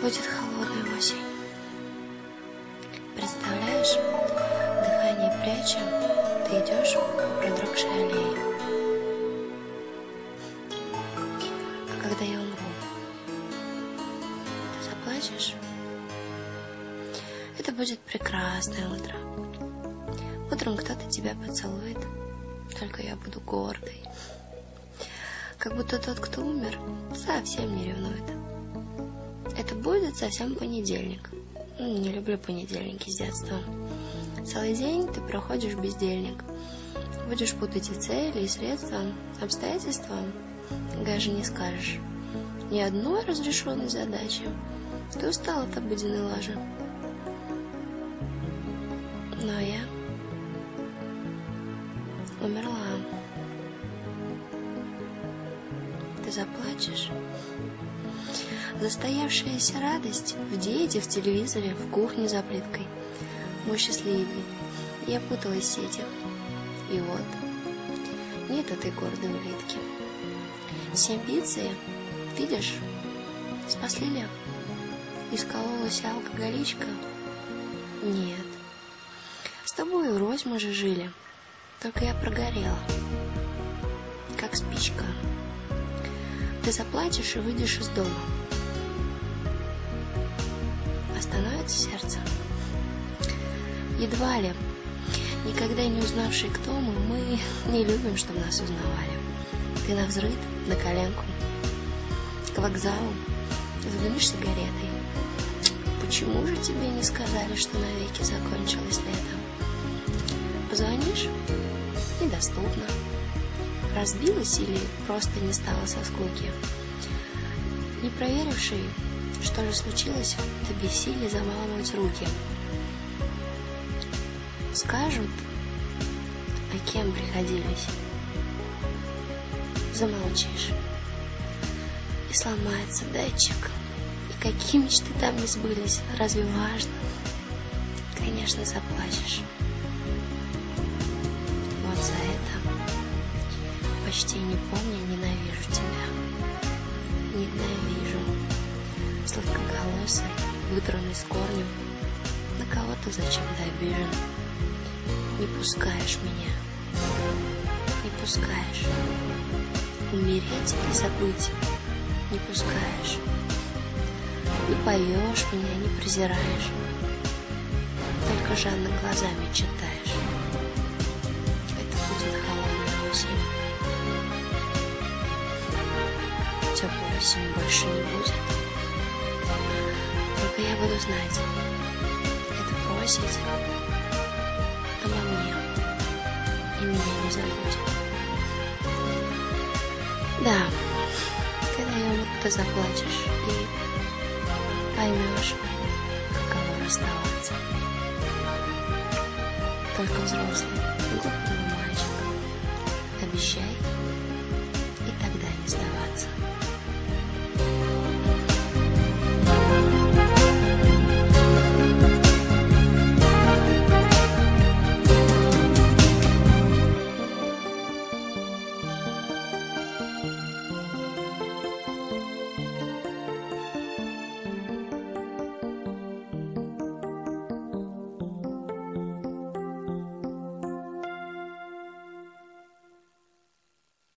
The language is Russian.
будет холодная осень. Представляешь, дыхание пряча, ты идешь по продрогшей аллее. А когда я умру, ты заплачешь? Это будет прекрасное утро. Утром кто-то тебя поцелует, только я буду гордой. Как будто тот, кто умер, совсем не ревнует. Это будет совсем понедельник. Не люблю понедельники с детства. Целый день ты проходишь бездельник. Будешь путать и цели, и средства, обстоятельства даже не скажешь. Ни одной разрешенной задачи. Ты устал от обыденной лажи. Но я умерла. Ты заплачешь? Застоявшаяся радость в диете, в телевизоре, в кухне за плиткой. Мой счастливый. Я путалась в сетях. И вот, нет этой гордой улитки. 7 пиццы, видишь, спасли ли? Искололась алкоголичка? Нет. С тобой врозь мы же жили. Только я прогорела, как спичка. Ты заплачешь и выйдешь из дома. Остановится сердце? Едва ли. Никогда не узнавшие, кто мы не любим, чтобы нас узнавали. Ты навзрыд, на коленку, к вокзалу, задымишь сигаретой. Почему же тебе не сказали, что навеки закончилось лето? Позвонишь? Недоступно. Разбилась или просто не стало со скуки? Не проверивший, что же случилось, ты бессилие замалывать руки. Скажут, а кем приходились? Замолчишь. И сломается датчик. И какие мечты там не сбылись, разве важно? Конечно, заплачешь. Вот за это, почти не помня, ненавижу тебя. Ненавижу. Сладкоголосый, вытранный с корнем. На кого-то зачем-то обижен. Не пускаешь меня. Не пускаешь. Умереть и забыть. Не пускаешь. Не поешь меня, не презираешь. Только жадно глазами читаешь. Это будет холодная осень. Теплой осени больше не будет. Только я буду знать, это просить обо мне, и меня не забудет. Да, когда я умру, ты заплачешь и поймешь, каково расставаться. Только взрослый, глупый мальчик, обещай,